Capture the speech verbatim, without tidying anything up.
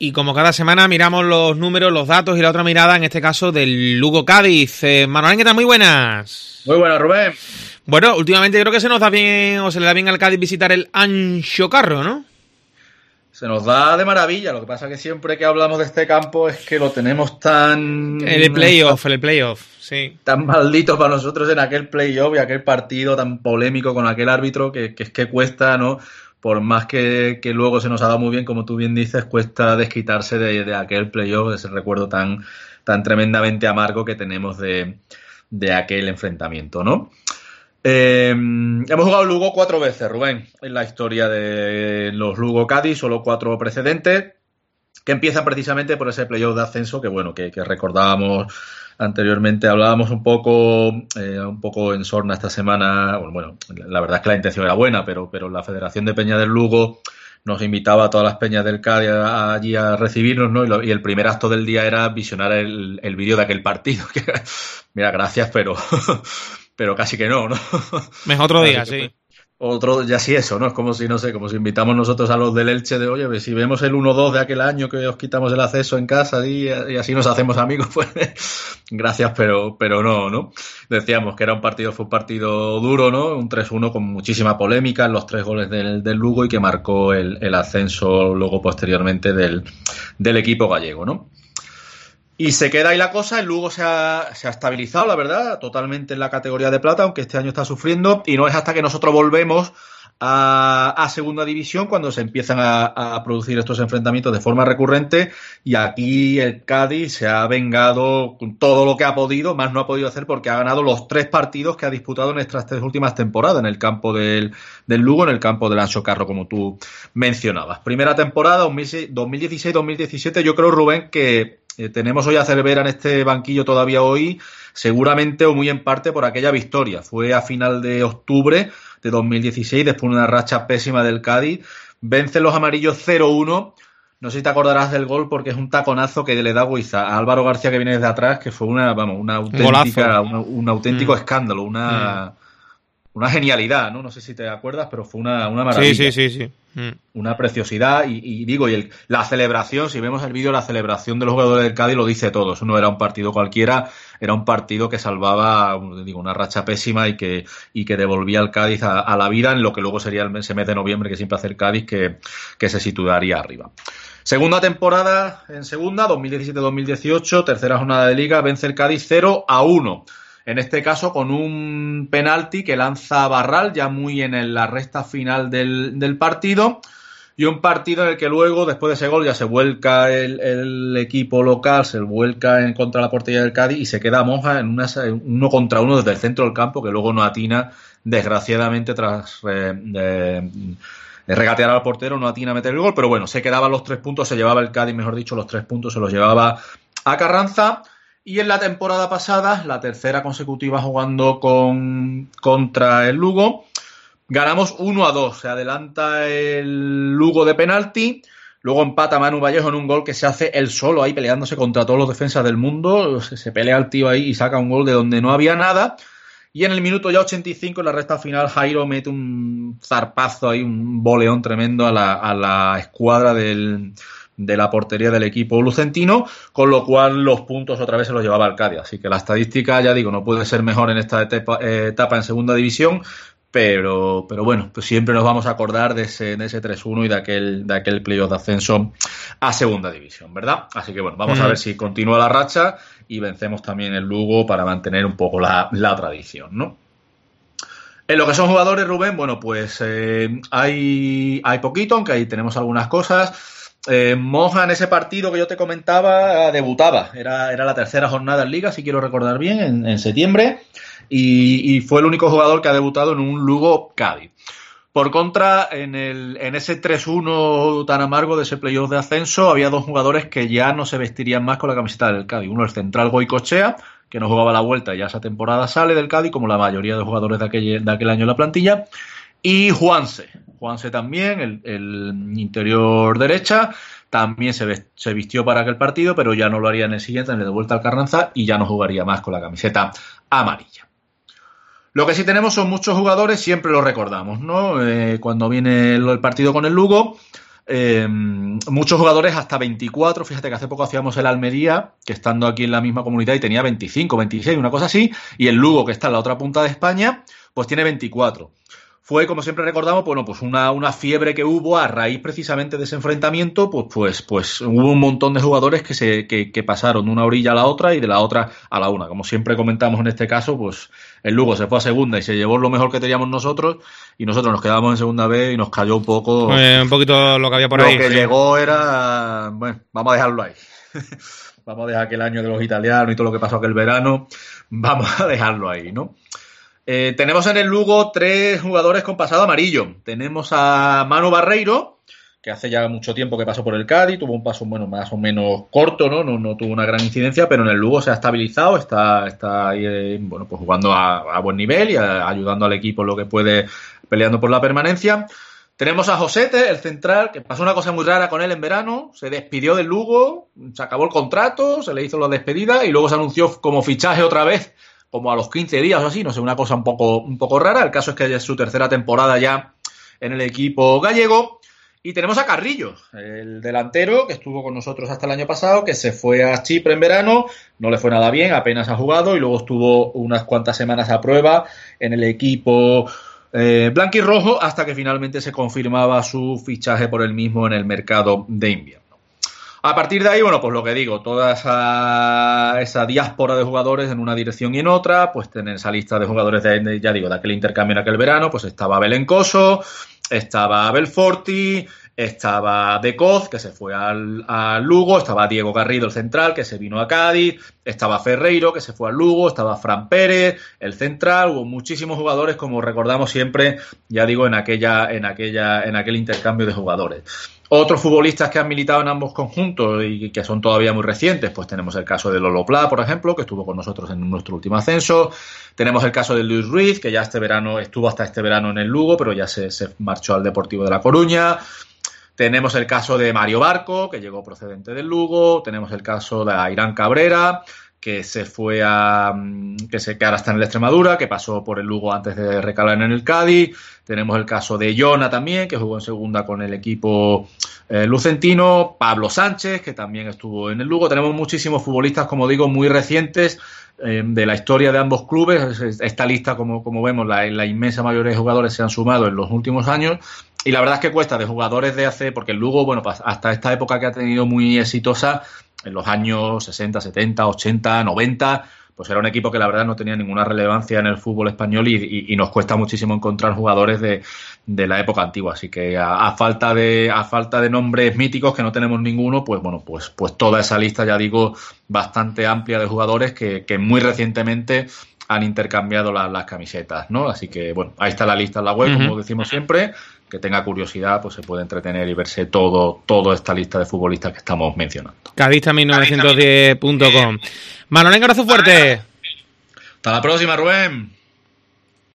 Y como cada semana miramos los números, los datos y la otra mirada, en este caso del Lugo Cádiz. Eh, Manuel, ¿qué tal? Muy buenas. Muy buenas, Rubén. Bueno, últimamente creo que se nos da bien, o se le da bien al Cádiz visitar el Anxo Carro, ¿no? Se nos da de maravilla. Lo que pasa es que siempre que hablamos de este campo es que lo tenemos tan... En el playoff, en el playoff, sí. Tan maldito para nosotros en aquel playoff y aquel partido tan polémico con aquel árbitro que, que es que cuesta, ¿no? Por más que, que luego se nos ha dado muy bien, como tú bien dices, cuesta desquitarse de, de aquel playoff, ese recuerdo tan, tan tremendamente amargo que tenemos de, de aquel enfrentamiento, ¿no? Eh, hemos jugado Lugo cuatro veces, Rubén, en la historia de los Lugo Cádiz, solo cuatro precedentes, que empiezan precisamente por ese playoff de ascenso que, bueno, que, que recordábamos anteriormente. Hablábamos un poco eh, un poco en sorna esta semana. Bueno, bueno, la verdad es que la intención era buena, pero, pero la Federación de Peña del Lugo nos invitaba a todas las peñas del Cádiz allí a recibirnos, ¿no? Y, lo, y el primer acto del día era visionar el, el vídeo de aquel partido. Que, mira, gracias, pero... pero casi que no, ¿no? Mejor otro día, sí. Otro, ya sí eso, ¿no? Es como si, no sé, como si invitamos nosotros a los del Elche de, oye, si vemos el uno dos de aquel año que os quitamos el acceso en casa y, y así nos hacemos amigos, pues gracias, pero, pero no, ¿no? Decíamos que era un partido, fue un partido duro, ¿no? Un tres uno con muchísima polémica en los tres goles del, del Lugo y que marcó el, el ascenso luego posteriormente del, del equipo gallego, ¿no? Y se queda ahí la cosa, el Lugo se ha, se ha estabilizado, la verdad, totalmente en la categoría de plata, aunque este año está sufriendo, y no es hasta que nosotros volvemos a, a segunda división cuando se empiezan a, a producir estos enfrentamientos de forma recurrente, y aquí el Cádiz se ha vengado con todo lo que ha podido, más no ha podido hacer porque ha ganado los tres partidos que ha disputado en estas tres últimas temporadas, en el campo del, del Lugo, en el campo del Anxo Carro, como tú mencionabas. Primera temporada, dos mil dieciséis dos mil diecisiete, yo creo, Rubén, que Eh, tenemos hoy a Cervera en este banquillo todavía hoy, seguramente o muy en parte por aquella victoria. Fue a final de octubre de dos mil dieciséis, después de una racha pésima del Cádiz. Vencen los amarillos cero uno. No sé si te acordarás del gol porque es un taconazo que le da Guiza a Álvaro García, que viene desde atrás, que fue una, vamos, una auténtica, una, un auténtico mm. escándalo, una... Mm. Una genialidad, ¿no? No sé si te acuerdas, pero fue una, una maravilla. Sí, sí, sí, sí. Mm. Una preciosidad y, y digo, y el, la celebración, si vemos el vídeo, la celebración de los jugadores del Cádiz lo dice todo. Eso no era un partido cualquiera, era un partido que salvaba, digo, una racha pésima y que, y que devolvía al Cádiz a, a la vida en lo que luego sería el mes, ese mes de noviembre que siempre hace el Cádiz, que, que se situaría arriba. Segunda temporada en segunda, dos mil diecisiete dos mil dieciocho, tercera jornada de liga, vence el Cádiz cero a uno. En este caso con un penalti que lanza Barral ya muy en la recta final del, del partido, y un partido en el que luego, después de ese gol, ya se vuelca el, el equipo local, se vuelca en contra de la portería del Cádiz y se queda Monja en una, uno contra uno desde el centro del campo, que luego no atina, desgraciadamente, tras eh, eh, regatear al portero, no atina a meter el gol, pero bueno, se quedaban los tres puntos, se llevaba el Cádiz, mejor dicho, los tres puntos se los llevaba a Carranza. Y en la temporada pasada, la tercera consecutiva jugando con contra el Lugo, ganamos uno a dos. Se adelanta el Lugo de penalti, luego empata Manu Vallejo en un gol que se hace él solo ahí peleándose contra todos los defensas del mundo. Se, se pelea el tío ahí y saca un gol de donde no había nada. Y en el minuto ya ochenta y cinco, en la recta final, Jairo mete un zarpazo ahí, un boleón tremendo a la, a la escuadra del... de la portería del equipo lucentino, con lo cual los puntos otra vez se los llevaba el Cádiz. Así que la estadística, ya digo, no puede ser mejor en esta etapa, eh, etapa en segunda división, pero, pero bueno, pues siempre nos vamos a acordar de ese, de ese tres uno y de aquel, de aquel playoff de ascenso a segunda división, ¿verdad? Así que bueno, vamos mm. a ver si continúa la racha y vencemos también el Lugo para mantener un poco la, la tradición, ¿no? En lo que son jugadores, Rubén, bueno, pues eh, hay, hay poquito, aunque ahí tenemos algunas cosas. Eh, Monja en ese partido que yo te comentaba debutaba, era, era la tercera jornada en Liga, si quiero recordar bien, en, en septiembre, y, y fue el único jugador que ha debutado en un Lugo Cádiz. Por contra, en, el, en ese tres uno tan amargo de ese playoff de ascenso, había dos jugadores que ya no se vestirían más con la camiseta del Cádiz. Uno el central Goicoechea, que no jugaba la vuelta, ya esa temporada sale del Cádiz, como la mayoría de jugadores de aquel, de aquel año en la plantilla, y Juanse. Juanse también, el, el interior derecha, también se, vest, se vistió para aquel partido, pero ya no lo haría en el siguiente, en el de vuelta al Carranza, y ya no jugaría más con la camiseta amarilla. Lo que sí tenemos son muchos jugadores, siempre lo recordamos, ¿no? Eh, cuando viene el, el partido con el Lugo, Eh, muchos jugadores hasta veinticuatro, fíjate que hace poco hacíamos el Almería, que estando aquí en la misma comunidad y tenía veinticinco, veintiséis, una cosa así, y el Lugo, que está en la otra punta de España, pues tiene veinticuatro. Fue, como siempre recordamos, bueno, pues una, una fiebre que hubo a raíz precisamente de ese enfrentamiento, pues, pues, pues hubo un montón de jugadores que se que, que pasaron de una orilla a la otra y de la otra a la una. Como siempre comentamos en este caso, pues el Lugo se fue a segunda y se llevó lo mejor que teníamos nosotros, y nosotros nos quedamos en segunda B y nos cayó un poco... Pues un poquito lo que había por lo ahí. Lo que sí. llegó era... Bueno, vamos a dejarlo ahí. Vamos a dejar aquel año de los italianos y todo lo que pasó aquel verano, vamos a dejarlo ahí, ¿no? Eh, tenemos en el Lugo tres jugadores con pasado amarillo. Tenemos a Manu Barreiro, que hace ya mucho tiempo que pasó por el Cádiz, tuvo un paso bueno, más o menos corto, ¿no? No, no tuvo una gran incidencia, pero en el Lugo se ha estabilizado, está, está ahí, eh, bueno, pues jugando a, a buen nivel y a, ayudando al equipo en lo que puede, peleando por la permanencia. Tenemos a Josete, el central, que pasó una cosa muy rara con él en verano, se despidió del Lugo, se acabó el contrato, se le hizo la despedida y luego se anunció como fichaje otra vez, como a los quince días o así, no sé, una cosa un poco, un poco rara. El caso es que es su tercera temporada ya en el equipo gallego. Y tenemos a Carrillo, el delantero que estuvo con nosotros hasta el año pasado, que se fue a Chipre en verano, no le fue nada bien, apenas ha jugado y luego estuvo unas cuantas semanas a prueba en el equipo eh, blanquirrojo hasta que finalmente se confirmaba su fichaje por el mismo en el mercado de invierno. A partir de ahí, bueno, pues lo que digo, toda esa, esa diáspora de jugadores en una dirección y en otra, pues tener esa lista de jugadores, de, ya digo, de aquel intercambio en aquel verano, pues estaba Belencoso, estaba Belforti, estaba Decoz, que se fue al, al Lugo, estaba Diego Garrido, el central, que se vino a Cádiz, estaba Ferreiro, que se fue al Lugo, estaba Fran Pérez, el central, hubo muchísimos jugadores, como recordamos siempre, ya digo, en aquella, en aquella, en aquel intercambio de jugadores. Otros futbolistas que han militado en ambos conjuntos y que son todavía muy recientes, pues tenemos el caso de Lolo Pla, por ejemplo, que estuvo con nosotros en nuestro último ascenso. Tenemos el caso de Luis Ruiz, que ya este verano estuvo hasta este verano en el Lugo, pero ya se, se marchó al Deportivo de La Coruña. Tenemos el caso de Mario Barco, que llegó procedente del Lugo. Tenemos el caso de Airán Cabrera, que se fue a... que se que ahora está en el Extremadura, que pasó por el Lugo antes de recalar en el Cádiz. Tenemos el caso de Jona también, que jugó en segunda con el equipo eh, lucentino. Pablo Sánchez, que también estuvo en el Lugo. Tenemos muchísimos futbolistas, como digo, muy recientes eh, de la historia de ambos clubes. Esta lista, como, como vemos, la, la inmensa mayoría de jugadores se han sumado en los últimos años. Y la verdad es que cuesta de jugadores de hace... Porque el Lugo, bueno, hasta esta época que ha tenido muy exitosa, en los años sesenta, setenta, ochenta, noventa, pues era un equipo que la verdad no tenía ninguna relevancia en el fútbol español y, y, y nos cuesta muchísimo encontrar jugadores de, de la época antigua. Así que a, a falta de a falta de nombres míticos, que no tenemos ninguno, pues bueno, pues, pues toda esa lista, ya digo, bastante amplia de jugadores que, que muy recientemente han intercambiado la, las camisetas, ¿no? Así que, bueno, ahí está la lista en la web, uh-huh. Como decimos siempre. Que tenga curiosidad, pues se puede entretener y verse todo toda esta lista de futbolistas que estamos mencionando. Cadista mil novecientos diez punto com. Manolín, abrazo fuerte. Hasta la próxima, Rubén.